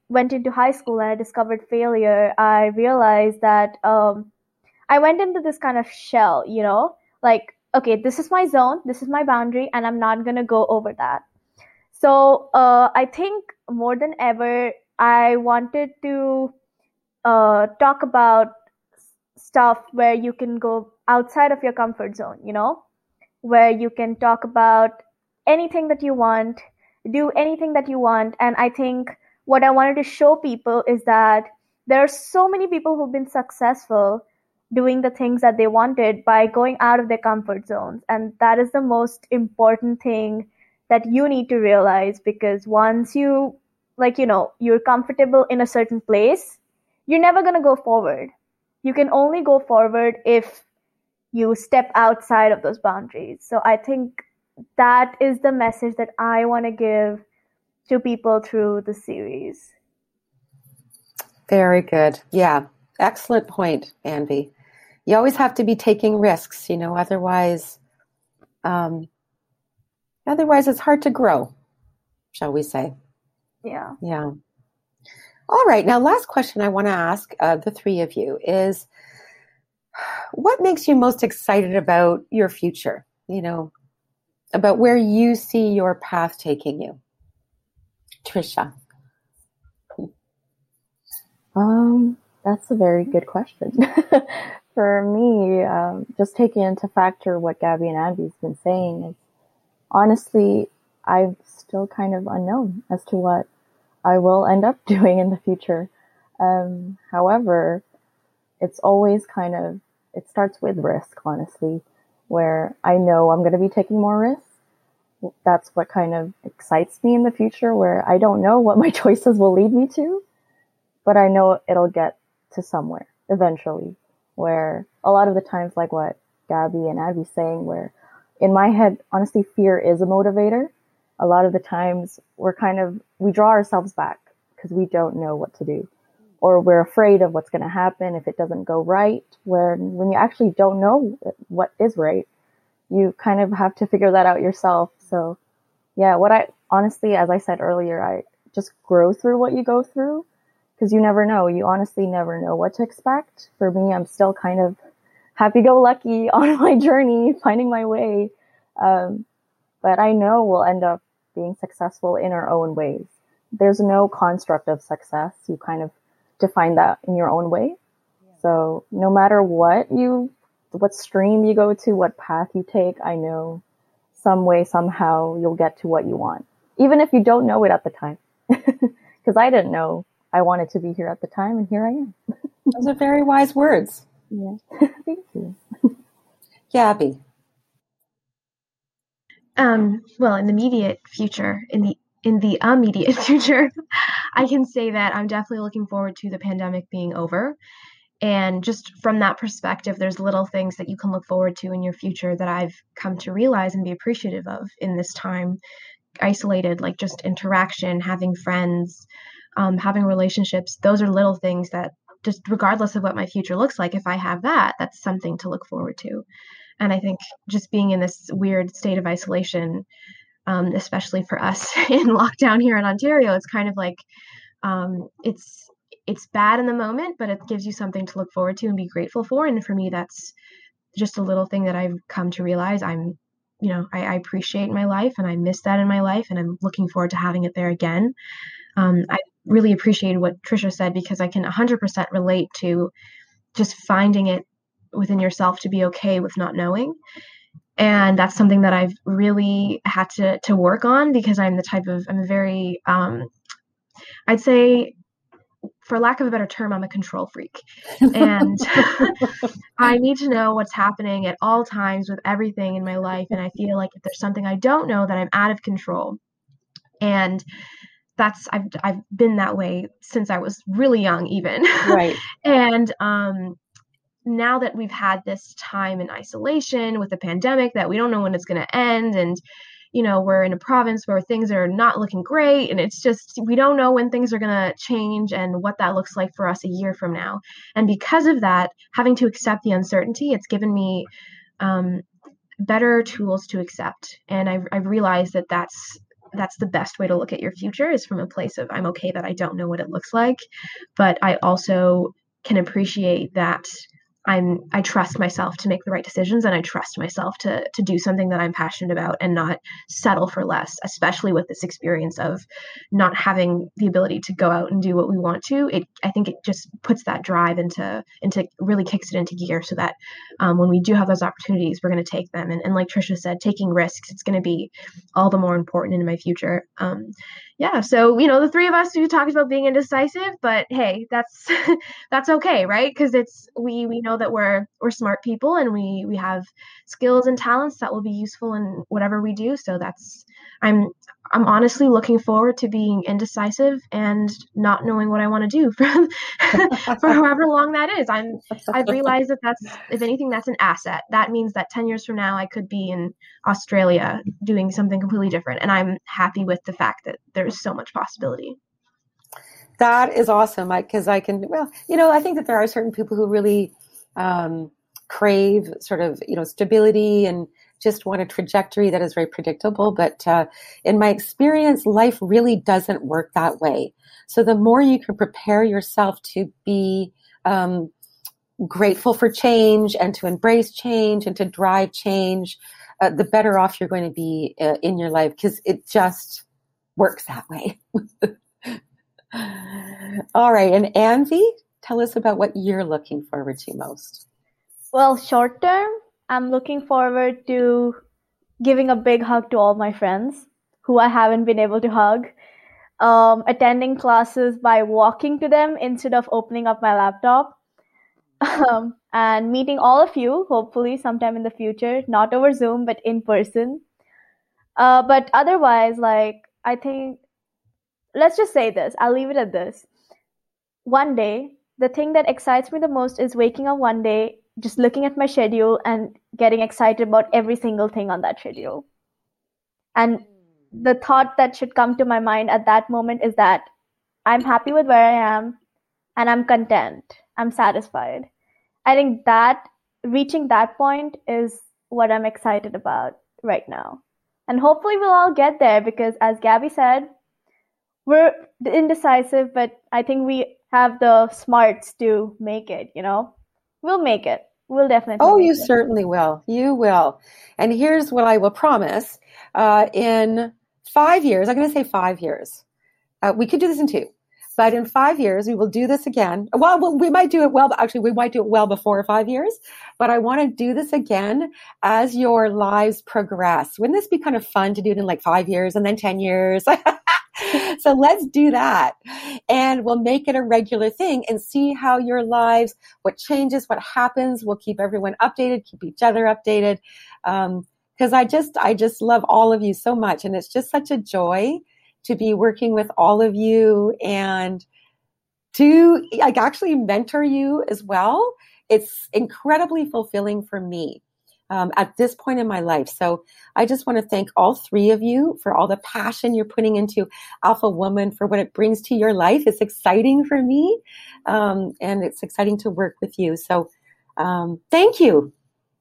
went into high school and I discovered failure, I realized that um, I went into this kind of shell, you know, like, okay, this is my zone, this is my boundary, and I'm not going to go over that. So uh, I think more than ever, I wanted to uh, talk about stuff where you can go outside of your comfort zone, you know, where you can talk about anything that you want, do anything that you want. And I think what I wanted to show people is that there are so many people who've been successful doing the things that they wanted by going out of their comfort zones. And that is the most important thing that you need to realize, because once you, like, you know, you're comfortable in a certain place, you're never going to go forward. You can only go forward if you step outside of those boundaries. So I think that is the message that I want to give to people through the series. Very good. Yeah. Excellent point, Anvi. You always have to be taking risks, you know, otherwise, um, otherwise it's hard to grow, shall we say. Yeah. Yeah. All right. Now, last question I want to ask uh, the three of you is, what makes you most excited about your future? You know, about where you see your path taking you? Trisha. Um, that's a very good question. For me, um, just taking into factor what Gabby and Anvi's been saying, is honestly, I'm still kind of unknown as to what I will end up doing in the future. Um, however, it's always kind of, it starts with risk, honestly, where I know I'm going to be taking more risks. That's what kind of excites me in the future, where I don't know what my choices will lead me to, but I know it'll get to somewhere eventually, where a lot of the times, like what Gabby and Abby's saying, where in my head, honestly, fear is a motivator. A lot of the times we're kind of, we draw ourselves back because we don't know what to do, or we're afraid of what's going to happen if it doesn't go right. Where when you actually don't know what is right, you kind of have to figure that out yourself. So yeah, what I honestly, as I said earlier, I just grow through what you go through, because you never know. You honestly never know what to expect. For me, I'm still kind of happy-go-lucky on my journey, finding my way. Um, but I know we'll end up being successful in our own ways. There's no construct of success. You kind of define that in your own way. So no matter what you, what stream you go to, what path you take, I know some way, somehow you'll get to what you want, even if you don't know it at the time. Because I didn't know I wanted to be here at the time, and here I am. Those are very wise words. Yeah. Thank you. Gabby. Um, well, in the immediate future, in the in the immediate future, I can say that I'm definitely looking forward to the pandemic being over. And just from that perspective, there's little things that you can look forward to in your future that I've come to realize and be appreciative of in this time, isolated, like just interaction, having friends, um, having relationships. Those are little things that, just regardless of what my future looks like, if I have that, that's something to look forward to. And I think just being in this weird state of isolation, um, especially for us in lockdown here in Ontario, it's kind of like, um, it's it's bad in the moment, but it gives you something to look forward to and be grateful for. And for me, that's just a little thing that I've come to realize. I'm, you know, I, I appreciate my life, and I miss that in my life, and I'm looking forward to having it there again. Um, I really appreciated what Trisha said, because I can one hundred percent relate to just finding it within yourself to be okay with not knowing. And that's something that I've really had to, to work on, because I'm the type of, I'm a very, um, I'd say, for lack of a better term, I'm a control freak. And I need to know what's happening at all times with everything in my life. And I feel like if there's something I don't know, that I'm out of control. And that's, I've, I've been that way since I was really young, even. Right. And, um, now that we've had this time in isolation with the pandemic that we don't know when it's going to end, and, you know, we're in a province where things are not looking great, and it's just, we don't know when things are going to change and what that looks like for us a year from now. And because of that, having to accept the uncertainty, it's given me um, better tools to accept. And I've, I've realized that that's that's the best way to look at your future, is from a place of, I'm okay that I don't know what it looks like, but I also can appreciate that I'm I trust myself to make the right decisions, and I trust myself to to do something that I'm passionate about and not settle for less, especially with this experience of not having the ability to go out and do what we want to. It I think it just puts that drive into into really kicks it into gear, so that um, when we do have those opportunities, we're going to take them. And, and like Trisha said, taking risks, it's going to be all the more important in my future. Um, yeah, so you know, the three of us who talked about being indecisive, but hey, that's that's okay, right? Because it's we we know that we're we're smart people, and we we have skills and talents that will be useful in whatever we do. So that's I'm I'm honestly looking forward to being indecisive and not knowing what I want to do for for however long that is. I'm I've realized that that's, if anything, that's an asset. That means that ten years from now I could be in Australia doing something completely different, and I'm happy with the fact that there's so much possibility. That is awesome, because I can, well, you know, I think that there are certain people who really um, crave sort of, you know, stability and just want a trajectory that is very predictable. But uh, in my experience, life really doesn't work that way. So the more you can prepare yourself to be um, grateful for change and to embrace change and to drive change, uh, the better off you're going to be uh, in your life, because it just works that way. All right. And Anvi, tell us about what you're looking forward to most. Well, short term, I'm looking forward to giving a big hug to all my friends who I haven't been able to hug, um, attending classes by walking to them instead of opening up my laptop, um, and meeting all of you, hopefully sometime in the future, not over Zoom, but in person. Uh, but otherwise, like, I think, let's just say this, I'll leave it at this. One day, the thing that excites me the most is waking up one day, just looking at my schedule and getting excited about every single thing on that schedule. And the thought that should come to my mind at that moment is that I'm happy with where I am and I'm content. I'm satisfied. I think that reaching that point is what I'm excited about right now. And hopefully we'll all get there, because as Gabby said, we're indecisive, but I think we have the smarts to make it, you know? We'll make it. We'll definitely Oh, make you it. certainly will. You will. And here's what I will promise. Uh, in five years, I'm going to say five years. Uh, we could do this in two. But in five years, we will do this again. Well, we might do it well. Actually, we might do it well before five years. But I want to do this again as your lives progress. Wouldn't this be kind of fun to do it in like five years and then ten years? So let's do that. And we'll make it a regular thing and see how your lives, what changes, what happens. We'll keep everyone updated, keep each other updated. Um, because I just, I just love all of you so much. And it's just such a joy to be working with all of you and to like actually mentor you as well. It's incredibly fulfilling for me um, at this point in my life. So I just want to thank all three of you for all the passion you're putting into Alpha Woman, for what it brings to your life. It's exciting for me, um, and it's exciting to work with you. So um, thank you.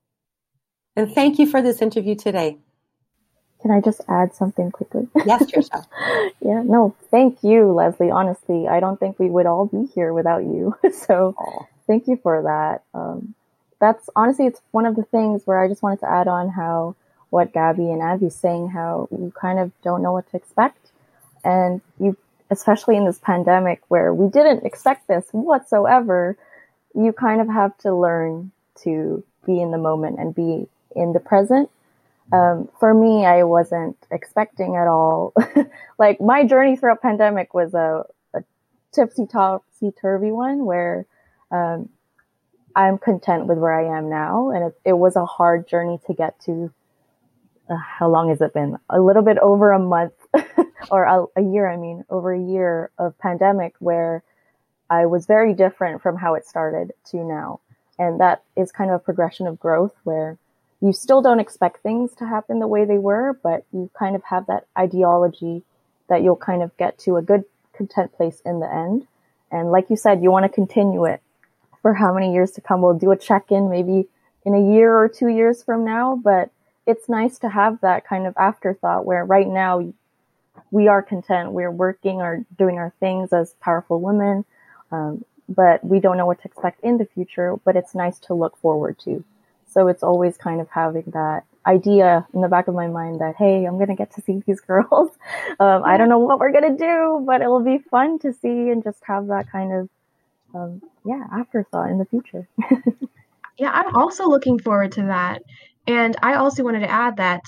And thank you for this interview today. Can I just add something quickly? Yes, Trisha. Yeah, no, thank you, Leslie. Honestly, I don't think we would all be here without you. So Aww. Thank you for that. Um, that's honestly, it's one of the things where I just wanted to add on how what Gabby and Abby's saying, how you kind of don't know what to expect. And you, especially in this pandemic where we didn't expect this whatsoever, you kind of have to learn to be in the moment and be in the present. Um, for me, I wasn't expecting at all. Like my journey throughout pandemic was a, a tipsy topsy turvy one where, um, I'm content with where I am now. And it, it was a hard journey to get to. Uh, how long has it been? A little bit over a month or a, a year. I mean, over a year of pandemic where I was very different from how it started to now. And that is kind of a progression of growth where you still don't expect things to happen the way they were, but you kind of have that ideology that you'll kind of get to a good, content place in the end. And like you said, you want to continue it for how many years to come. We'll do a check-in maybe in a year or two years from now, but it's nice to have that kind of afterthought where right now we are content. We're working or doing our things as powerful women, um, but we don't know what to expect in the future, but it's nice to look forward to. So it's always kind of having that idea in the back of my mind that, hey, I'm going to get to see these girls. Um, I don't know what we're going to do, but it'll be fun to see and just have that kind of, um, yeah, afterthought in the future. Yeah, I'm also looking forward to that. And I also wanted to add that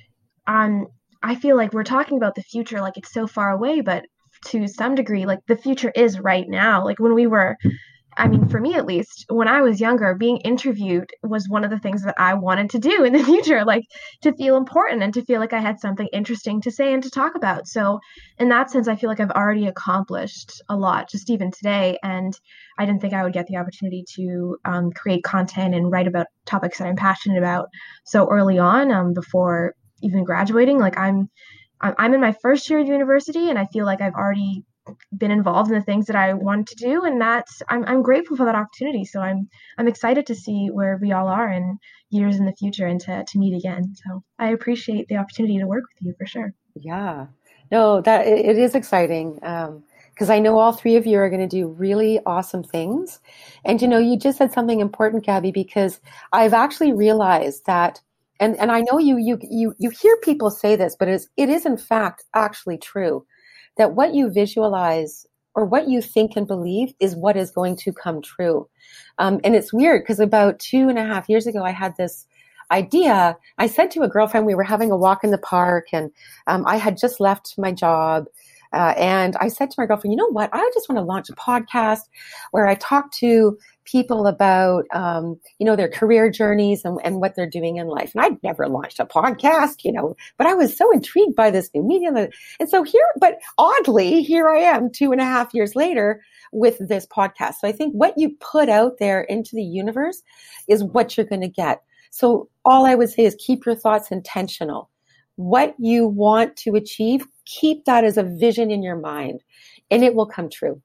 um, I feel like we're talking about the future like it's so far away, but to some degree, like the future is right now. Like when we were, I mean, for me at least, when I was younger, being interviewed was one of the things that I wanted to do in the future, like to feel important and to feel like I had something interesting to say and to talk about. So in that sense, I feel like I've already accomplished a lot just even today. And I didn't think I would get the opportunity to um, create content and write about topics that I'm passionate about so early on um, before even graduating. Like I'm, I'm in my first year of university, and I feel like I've already been involved in the things that I wanted to do, and that's I'm I'm grateful for that opportunity. So I'm I'm excited to see where we all are in years in the future and to to meet again. So I appreciate the opportunity to work with you for sure. Yeah, no, that it, it is exciting um, because I know all three of you are going to do really awesome things. And you know, you just said something important, Gabby, because I've actually realized that, and and I know you you you you hear people say this, but it's, it is in fact actually true, that what you visualize or what you think and believe is what is going to come true. Um, and it's weird because about two and a half years ago, I had this idea. I said to a girlfriend, we were having a walk in the park, and um, I had just left my job. Uh, and I said to my girlfriend, you know what? I just want to launch a podcast where I talk to people about, um, you know, their career journeys and, and what they're doing in life. And I'd never launched a podcast, you know, but I was so intrigued by this new medium. And so here, but oddly, here I am two and a half years later with this podcast. So I think what you put out there into the universe is what you're going to get. So all I would say is keep your thoughts intentional. What you want to achieve, keep that as a vision in your mind, and it will come true.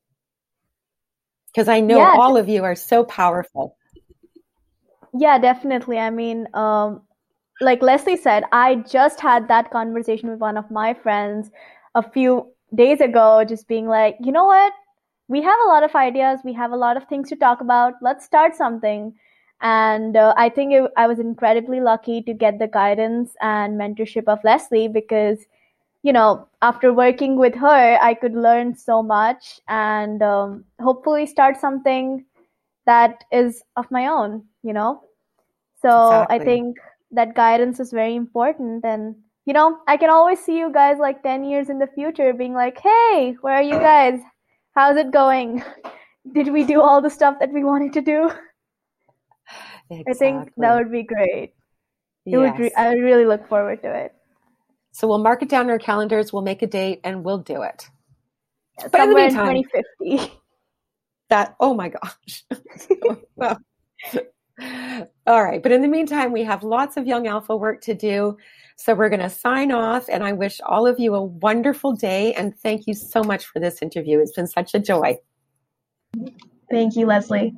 Because I know yeah. all of you are so powerful. Yeah, definitely. I mean, um, like Leslie said, I just had that conversation with one of my friends a few days ago, just being like, you know what? We have a lot of ideas. We have a lot of things to talk about. Let's start something. And uh, I think it, I was incredibly lucky to get the guidance and mentorship of Leslie because, you know, after working with her, I could learn so much and um, hopefully start something that is of my own, you know. So exactly. I think that guidance is very important. And, you know, I can always see you guys like ten years in the future being like, hey, where are you guys? How's it going? Did we do all the stuff that we wanted to do? Exactly. I think that would be great. It yes. would re- I would really look forward to it. So we'll mark it down in our calendars. We'll make a date and we'll do it. Yeah, but in the meantime, in twenty fifty. That, oh my gosh. Well, all right. But in the meantime, we have lots of Young Alpha work to do. So we're going to sign off, and I wish all of you a wonderful day. And thank you so much for this interview. It's been such a joy. Thank you, Leslie.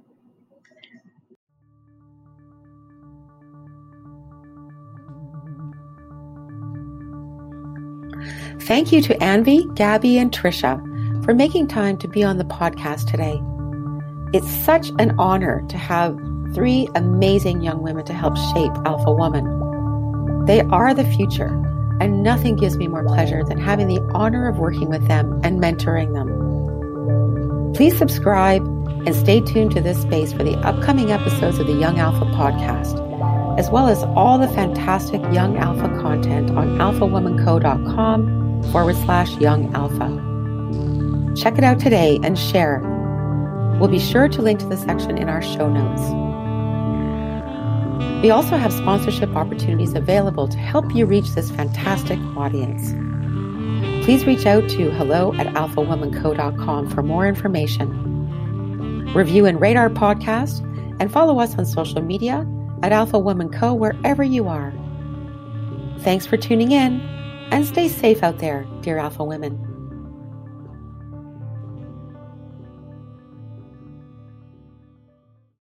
Thank you to Anvi, Gabby, and Trisha for making time to be on the podcast today. It's such an honor to have three amazing young women to help shape Alpha Woman. They are the future, and nothing gives me more pleasure than having the honor of working with them and mentoring them. Please subscribe and stay tuned to this space for the upcoming episodes of the Young Alpha podcast, as well as all the fantastic Young Alpha content on alpha woman co dot com forward slash Young Alpha. Check it out today and share. We'll be sure to link to the section in our show notes. We also have sponsorship opportunities available to help you reach this fantastic audience. Please reach out to hello at alpha woman co dot com for more information. Review and rate our podcast and follow us on social media at Alpha Woman Co wherever you are. Thanks for tuning in, and stay safe out there, dear Alpha Women.